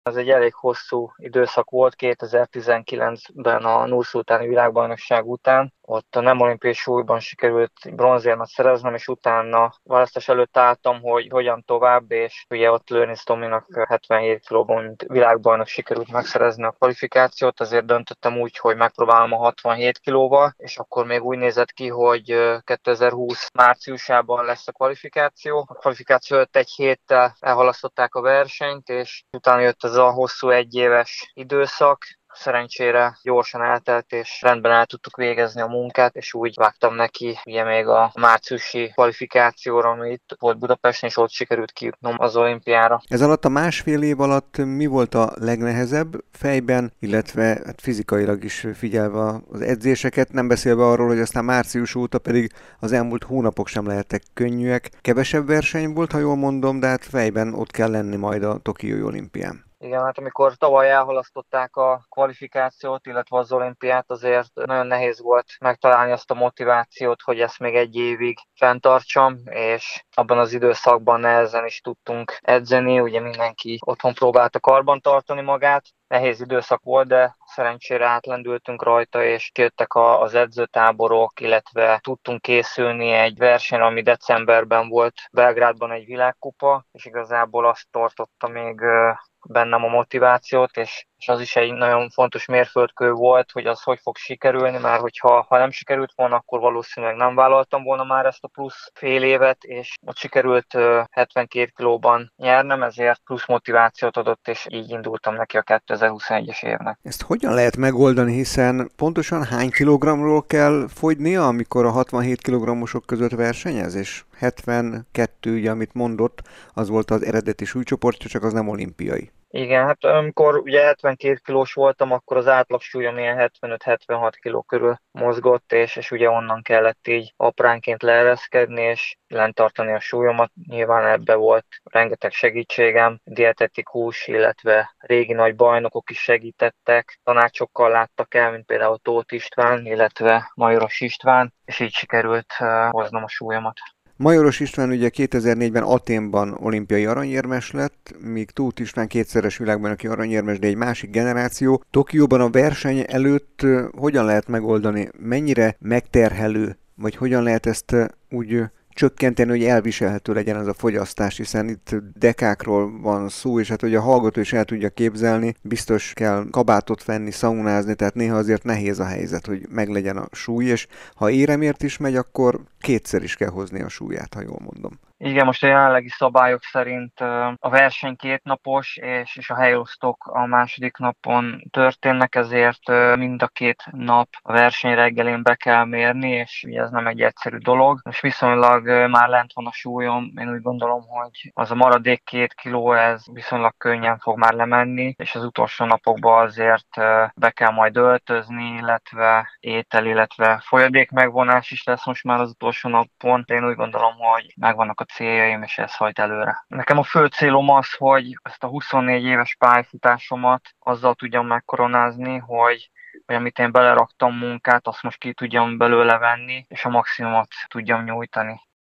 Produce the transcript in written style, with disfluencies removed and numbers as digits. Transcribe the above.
Ez egy elég hosszú időszak volt 2019-ben a Nur-Szultáni világbajnokság után. Ott a nem olimpiai súlyban sikerült bronzérmet szereznem, és utána választás előtt álltam, hogy hogyan tovább, és ugye ott Lőrinc Tominak 77 kilóban, mint világbajnok sikerült megszerezni a kvalifikációt, azért döntöttem úgy, hogy megpróbálom a 67 kilóval, és akkor még úgy nézett ki, hogy 2020 márciusában lesz a kvalifikáció. A kvalifikáció előtt egy héttel elhalasztották a versenyt, és utána jött ez a hosszú egyéves időszak. Szerencsére gyorsan eltelt, és rendben el tudtuk végezni a munkát, és úgy vágtam neki ugye még a márciusi kvalifikációra, ami itt volt Budapesten, és ott sikerült kijutnom az olimpiára. Ez alatt a másfél év alatt mi volt a legnehezebb fejben, illetve hát fizikailag is figyelve az edzéseket, nem beszélve arról, hogy aztán március óta pedig az elmúlt hónapok sem lehettek könnyűek. Kevesebb verseny volt, ha jól mondom, de hát fejben ott kell lenni majd a Tokiói olimpián. Igen, hát amikor tavaly elhalasztották a kvalifikációt, illetve az olimpiát, azért nagyon nehéz volt megtalálni azt a motivációt, hogy ezt még egy évig fenntartsam, és abban az időszakban nehezen is tudtunk edzeni, ugye mindenki otthon próbálta karban tartani magát. Nehéz időszak volt, de szerencsére átlendültünk rajta, és jöttek az edzőtáborok, illetve tudtunk készülni egy versenyre, ami decemberben volt Belgrádban, egy világkupa, és igazából azt tartotta még bennem a motivációt, és az is egy nagyon fontos mérföldkő volt, hogy az hogy fog sikerülni, mert hogyha nem sikerült volna, akkor valószínűleg nem vállaltam volna már ezt a plusz fél évet, és ott sikerült 72 kilóban nyernem, ezért plusz motivációt adott, és így indultam neki a 2021-es évnek. Ezt hogyan lehet megoldani, hiszen pontosan hány kilogramról kell fogynia, amikor a 67 kilogrammosok között versenyez, és 72, ugye, amit mondott, az volt az eredeti súlycsoportja, csak az nem olimpiai. Igen, hát amikor ugye 72 kilós voltam, akkor az átlagsúlyom ilyen 75-76 kiló körül mozgott, és ugye onnan kellett így apránként leereszkedni, és lentartani a súlyomat. Nyilván ebbe volt rengeteg segítségem, dietetikus, illetve régi nagy bajnokok is segítettek, tanácsokkal láttak el, mint például Tóth István, illetve Majoros István, és így sikerült hoznom a súlyomat. Majoros István ugye 2004-ben Athénban olimpiai aranyérmes lett, míg Tóth István kétszeres világbajnoki aranyérmes, de egy másik generáció. Tokióban a verseny előtt hogyan lehet megoldani? Mennyire megterhelő? Vagy hogyan lehet ezt úgy csökkenteni, hogy elviselhető legyen ez a fogyasztás, hiszen itt dekákról van szó, és hát hogy a hallgató is el tudja képzelni, biztos kell kabátot venni, szaunázni, tehát néha azért nehéz a helyzet, hogy meglegyen a súly, és ha éremért is megy, akkor kétszer is kell hozni a súlyát, ha jól mondom. Igen, most a jelenlegi szabályok szerint a verseny kétnapos, és a helyosztók a második napon történnek, ezért mind a két nap a verseny reggelén be kell mérni, és ugye ez nem egy egyszerű dolog. Most viszonylag már lent van a súlyom, én úgy gondolom, hogy az a maradék 2 kiló, ez viszonylag könnyen fog már lemenni, és az utolsó napokban azért be kell majd öltözni, illetve étel, illetve folyadék megvonás is lesz most már az utolsó napon. Én úgy gondolom, hogy megvannak a céljaim, és ez hajt előre. Nekem a fő célom az, hogy ezt a 24 éves pályafutásomat azzal tudjam megkoronázni, hogy amit én beleraktam munkát, azt most ki tudjam belőle venni, és a maximumot tudjam nyújtani.